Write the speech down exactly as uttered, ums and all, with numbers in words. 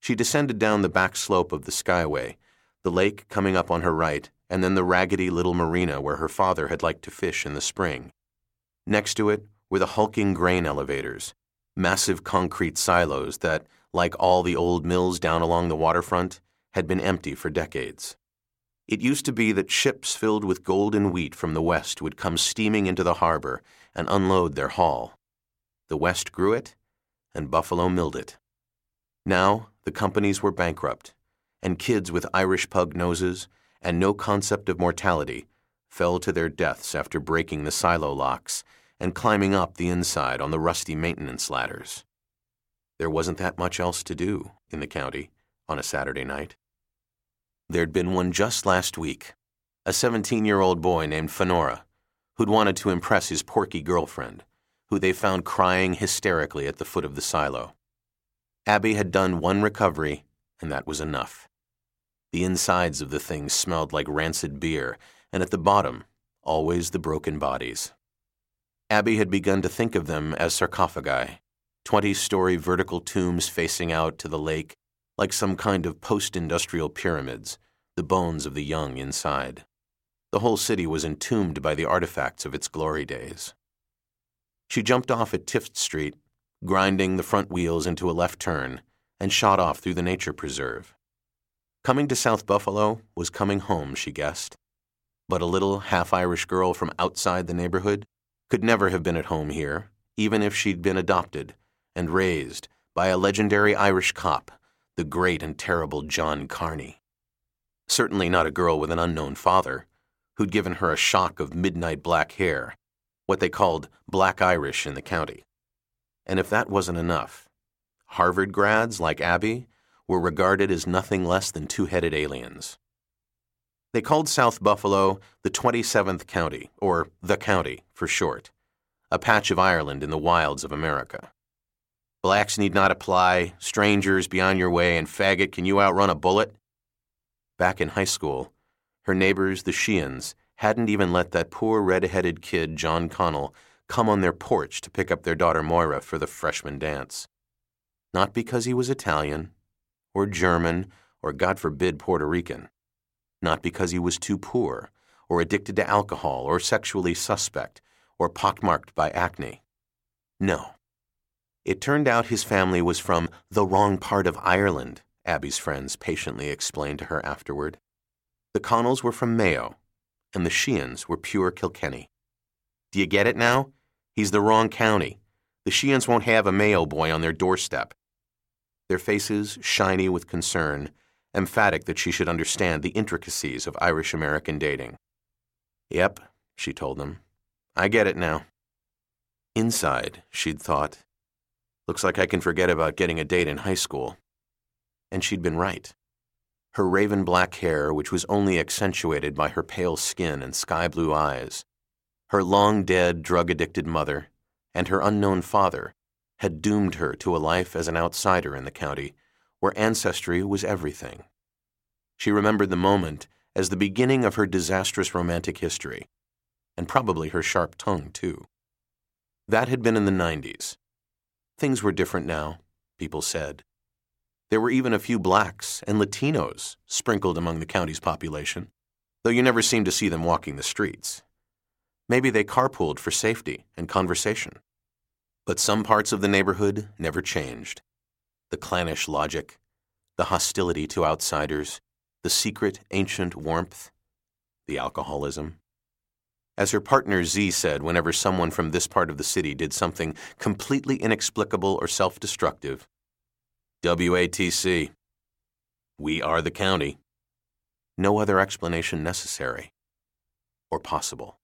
She descended down the back slope of the Skyway, the lake coming up on her right, and then the raggedy little marina where her father had liked to fish in the spring. Next to it were the hulking grain elevators, massive concrete silos that, like all the old mills down along the waterfront, had been empty for decades. It used to be that ships filled with golden wheat from the west would come steaming into the harbor and unload their haul. The West grew it, and Buffalo milled it. Now the companies were bankrupt, and kids with Irish pug noses and no concept of mortality fell to their deaths after breaking the silo locks and climbing up the inside on the rusty maintenance ladders. There wasn't that much else to do in the county on a Saturday night. There'd been one just last week, a seventeen-year-old boy named Fenora, who'd wanted to impress his porky girlfriend, who they found crying hysterically at the foot of the silo. Abby had done one recovery, and that was enough. The insides of the things smelled like rancid beer, and at the bottom, always the broken bodies. Abby had begun to think of them as sarcophagi, twenty-story vertical tombs facing out to the lake like some kind of post-industrial pyramids, the bones of the young inside. The whole city was entombed by the artifacts of its glory days. She jumped off at Tift Street, grinding the front wheels into a left turn, and shot off through the nature preserve. Coming to South Buffalo was coming home, she guessed. But a little half-Irish girl from outside the neighborhood could never have been at home here, even if she'd been adopted and raised by a legendary Irish cop, the great and terrible John Carney. Certainly not a girl with an unknown father, who'd given her a shock of midnight black hair, what they called black Irish in the county. And if that wasn't enough, Harvard grads like Abby were regarded as nothing less than two-headed aliens. They called South Buffalo the twenty-seventh County, or the County for short, a patch of Ireland in the wilds of America. Blacks need not apply, strangers be on your way, and faggot, can you outrun a bullet? Back in high school, her neighbors, the Sheeans, hadn't even let that poor red-headed kid, John Connell, come on their porch to pick up their daughter Moira for the freshman dance. Not because he was Italian, or German, or God forbid Puerto Rican. Not because he was too poor, or addicted to alcohol, or sexually suspect, or pockmarked by acne. No. It turned out his family was from the wrong part of Ireland, Abby's friends patiently explained to her afterward. The Connells were from Mayo, and the Sheeans were pure Kilkenny. Do you get it now? He's the wrong county. The Sheeans won't have a Mayo boy on their doorstep. Their faces shiny with concern, emphatic that she should understand the intricacies of Irish-American dating. Yep, she told them. I get it now. Inside, she'd thought, looks like I can forget about getting a date in high school. And she'd been right. Her raven black hair, which was only accentuated by her pale skin and sky-blue eyes, her long-dead, drug-addicted mother, and her unknown father had doomed her to a life as an outsider in the county, where ancestry was everything. She remembered the moment as the beginning of her disastrous romantic history, and probably her sharp tongue, too. That had been in the nineties. Things were different now, people said. There were even a few blacks and Latinos sprinkled among the county's population, though you never seemed to see them walking the streets. Maybe they carpooled for safety and conversation. But some parts of the neighborhood never changed. The clannish logic, the hostility to outsiders, the secret, ancient warmth, the alcoholism. As her partner Z said whenever someone from this part of the city did something completely inexplicable or self-destructive, W A T C. We are the county. No other explanation necessary or possible.